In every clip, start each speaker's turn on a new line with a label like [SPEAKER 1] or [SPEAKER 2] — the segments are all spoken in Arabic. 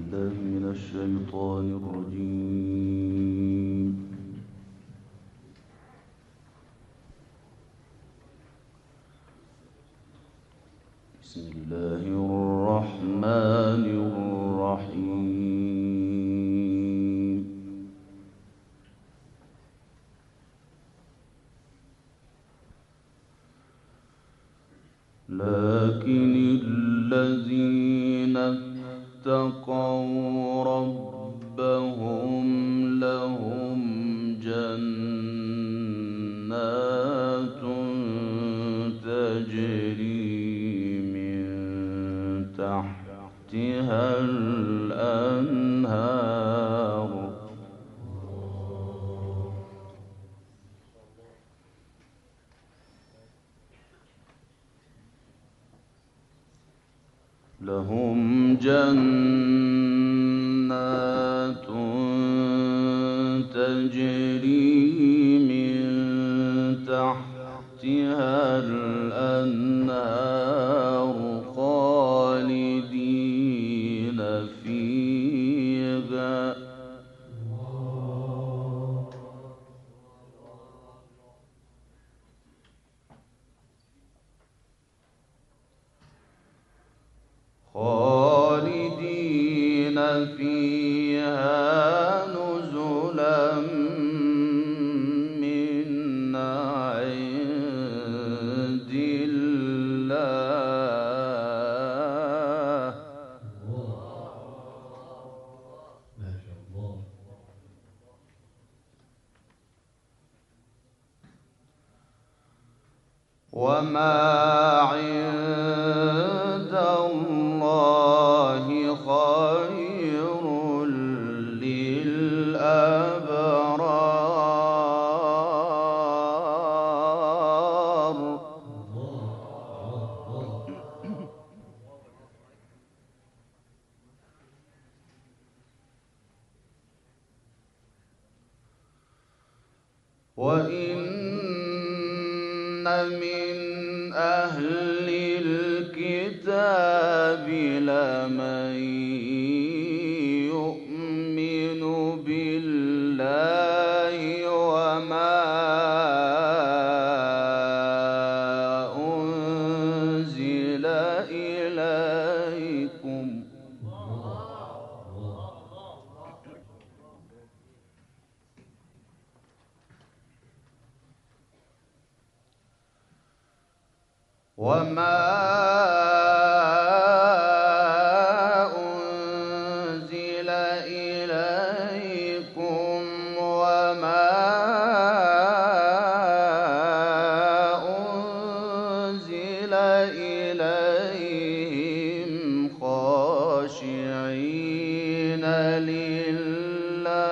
[SPEAKER 1] بالله من الشيطان الرجيم. بسم الله الرحمن الرحيم. لكن الذين اتقوا ربهم لهم جنات تجري من تحتها الأنهار خالدين فيها نزلا من عند الله. ما شاء الله. وما عند الله خير للأبرار. وإن من أهل الكتاب لمن يؤمن بالله وما أنزل إليكم وما أنزل إليهم خاشعين لله.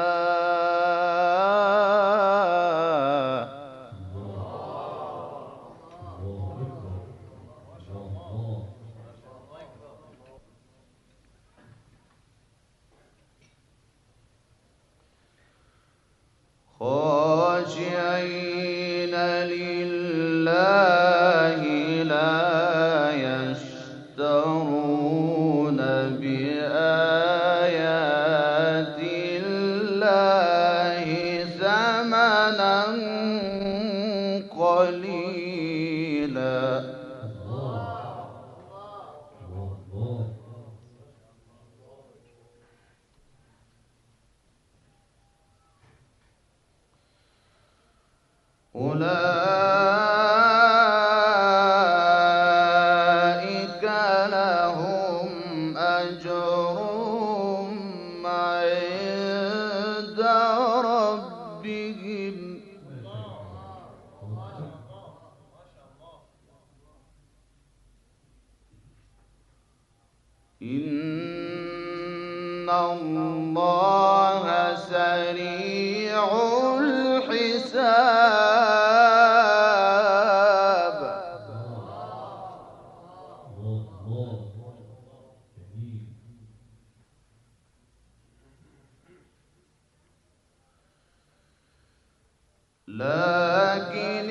[SPEAKER 1] خاشعين لله لا يشترون بآيات الله ثمنا قليلا. أولئك لهم أجرهم عند ربهم إن الله سريع الحساب. لكن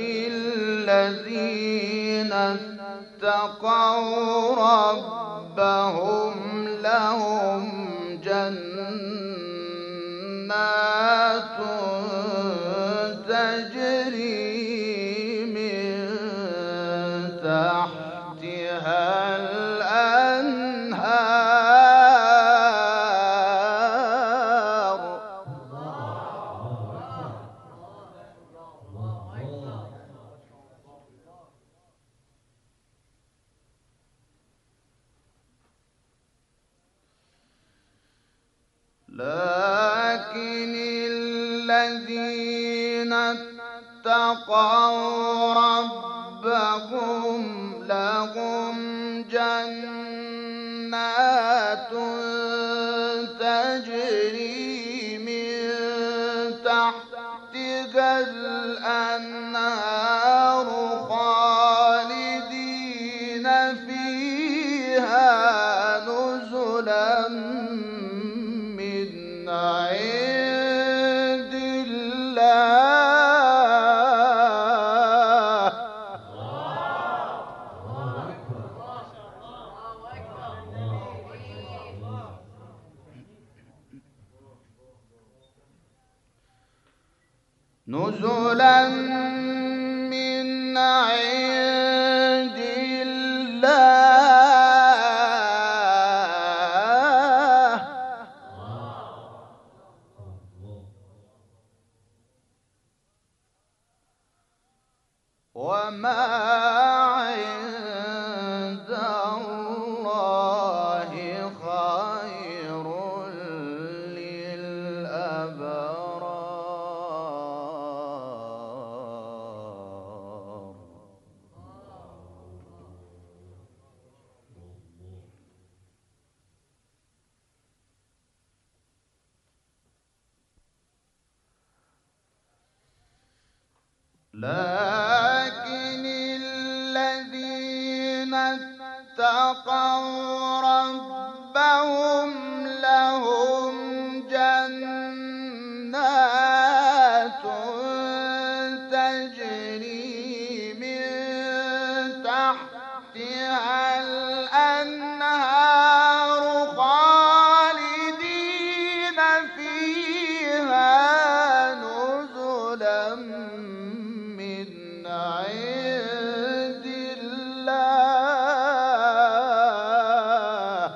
[SPEAKER 1] الذين اتقوا ربهم لهم جنات لكن الذين اتقوا ربهم لهم جنات تجري من تحتها الأنهار خالدين فيها نزلا من عند الله. نزلا من عند الله. وما عند الله خير للأبرار. لكن الذين اتقوا ربهم لهم جنات تجري من تحتها الأنهار خالدين فيها نزلا من عند الله.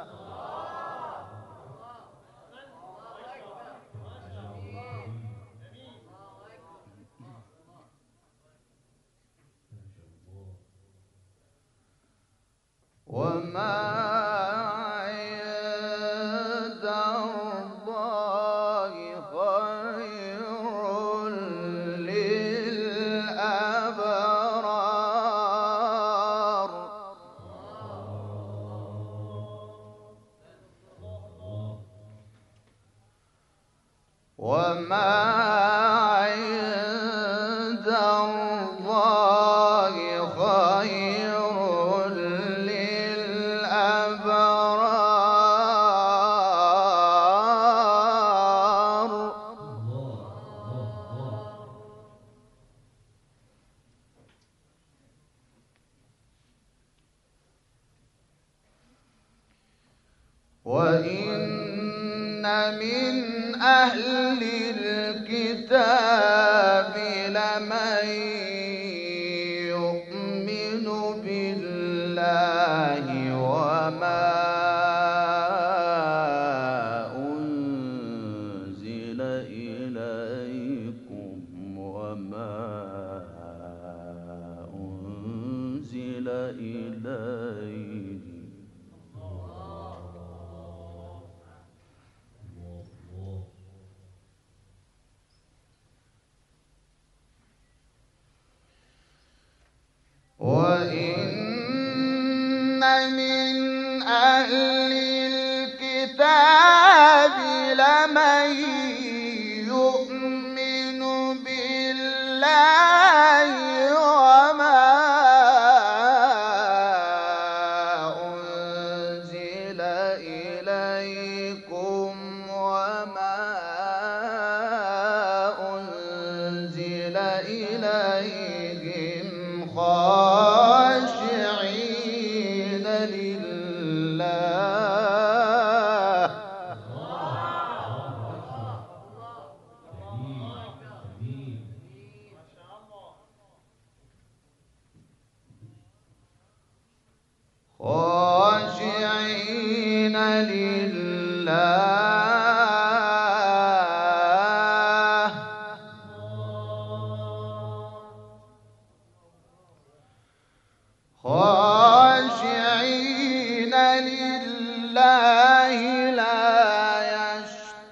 [SPEAKER 1] وما عند الله خير للأبرار. وما عند الله خير للأبرار. وإن من أهل الكتاب لمن يؤمن بالله وما أنزل إليكم وما أنزل إليهم وإن من أهل الكتاب لمن يؤمن بالله وما أنزل إليكم وما أنزل إليهم خاشعين لله. خاشعين لله. خاشعين لله لا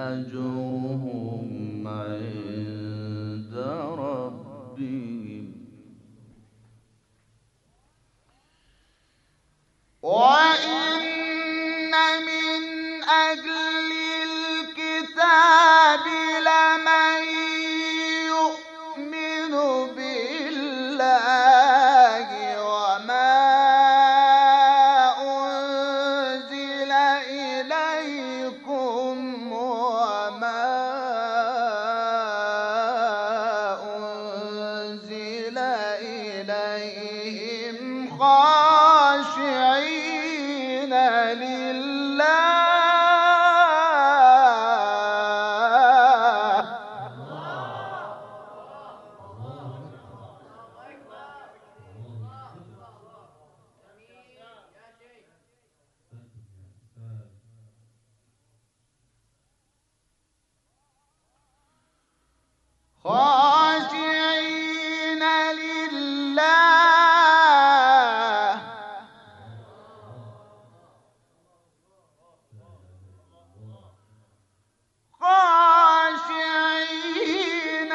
[SPEAKER 1] أجرهم عند ربهم وإن من أهل الكتاب لمن يؤمن بالله وما أنزل إليكم وما أنزل إليهم خاشعين لله خاشعين لله خاشعين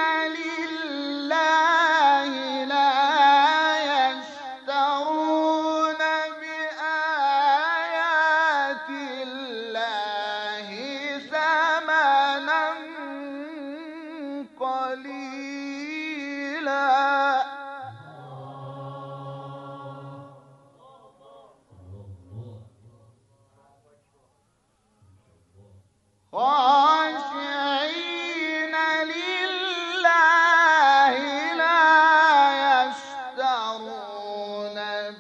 [SPEAKER 1] لله لا يشترون بآيات الله ثمنا قليلا خاشعين لله لا يشترون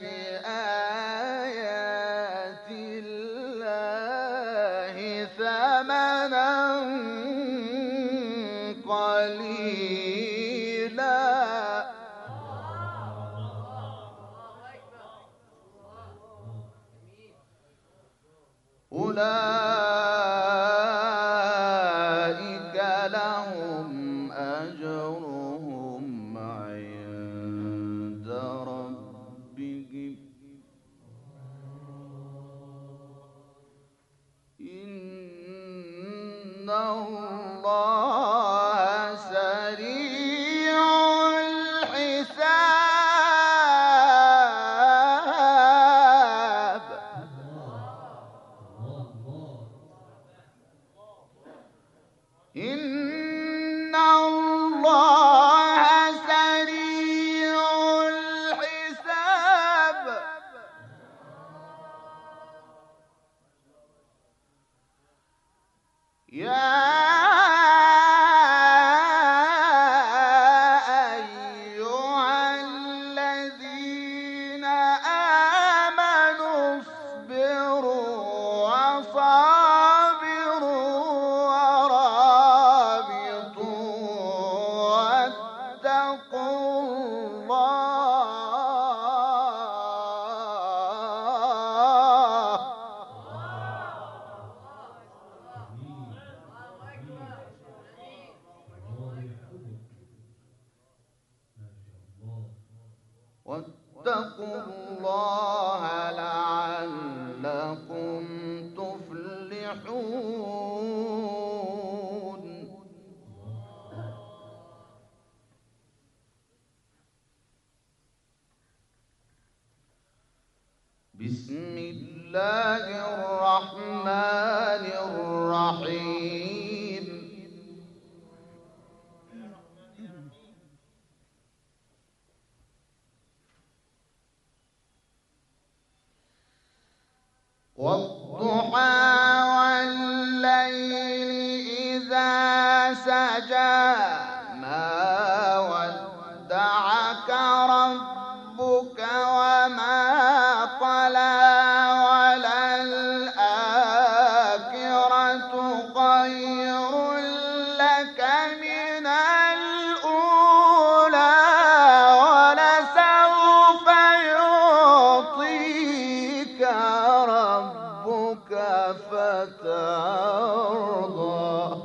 [SPEAKER 1] بآيات الله ثمنا قليلا أولئك لهم أجرهم عند ربهم إن الله سريع الحساب إن الله سريع الحساب يا أيها الذين آمنوا اصبروا وصابروا ورابطوا واتقوا الله واتقوا الله لعلكم تفلحون بسم الله الرحمن الرحيم والضحى والليل إذا سجى ما ودعك ربك وما قلى وللآخرة خير لك من الأولى ولسوف يعطيك ربك فترضى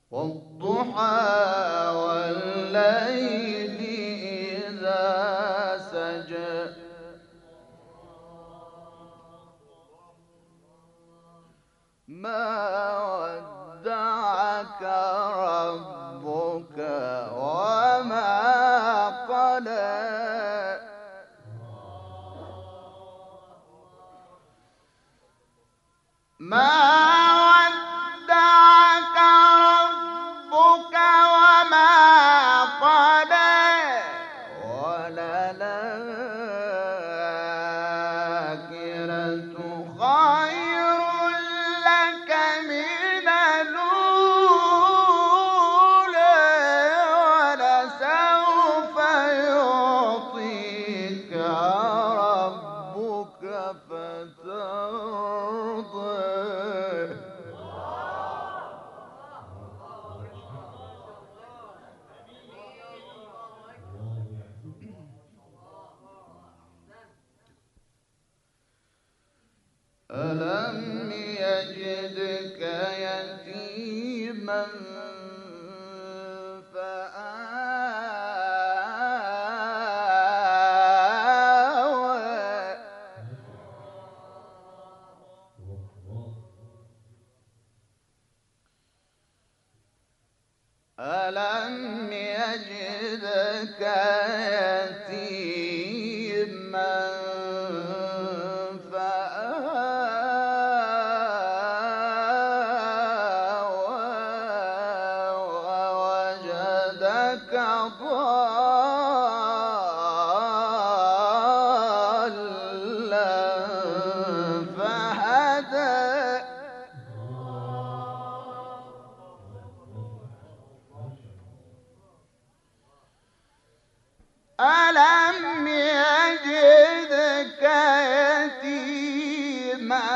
[SPEAKER 1] والضحى والليل إذا سجى ما ودعك ربك وما قلى ما ودعك ربك وما قلى وللآخرة خير لك من الأولى ولسوف يعطيك ربك فترضى ألم يجدك يتيما فآوى ألم يجدك يتيما ألم يجدك يتيما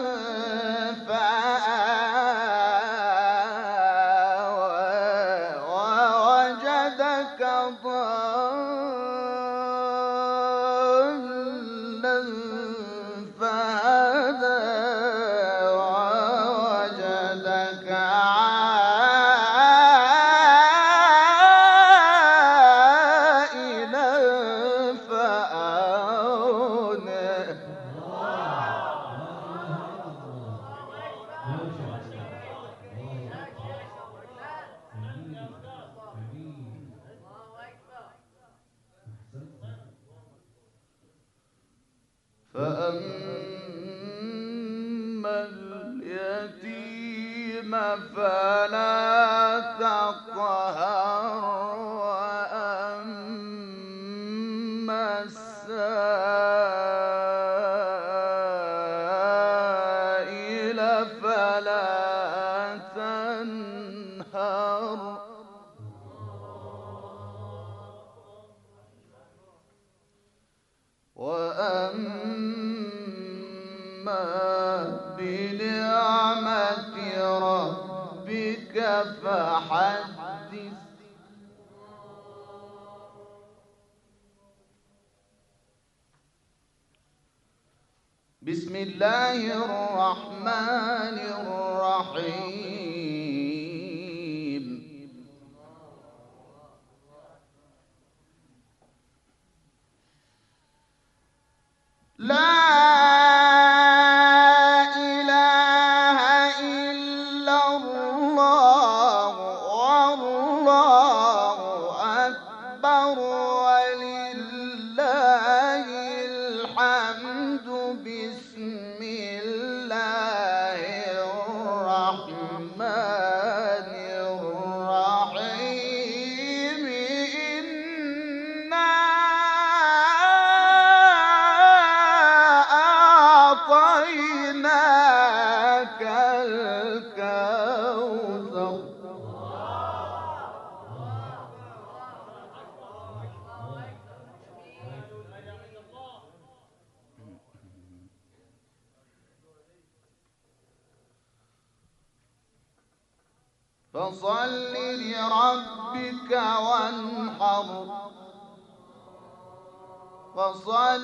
[SPEAKER 1] فآوى ووجدك ضالا فهدى ووجدك فأما اليتيم فلا تقهر وأما السائل فلا تنهر وأما بنعمة ربك فحدث بسم الله الرحمن الرحيم لا إله إلا الله والله أكبر ولله الحمد بسم الله الرحمن الرحيم إنا أعطيناك الكوثر فصل لربك وانحر فصل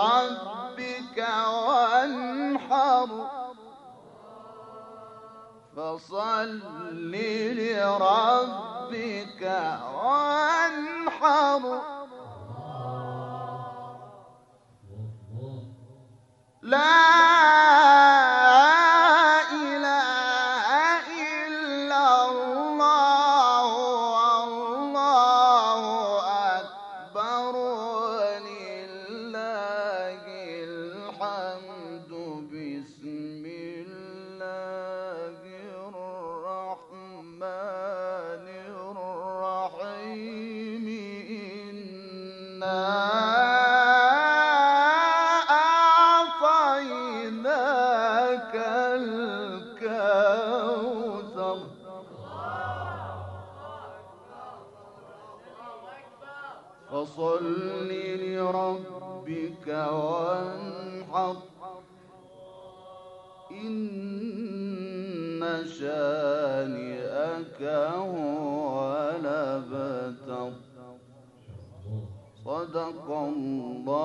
[SPEAKER 1] لربك وانحر فصل لربك وانحر لا إله إلا الله والله أكبر ولله الحمد بسم الله الرحمن الرحيم إنا أعطيناك الكوثر فصل لربك وانحر إن شانئك هو الأبتر صدق الله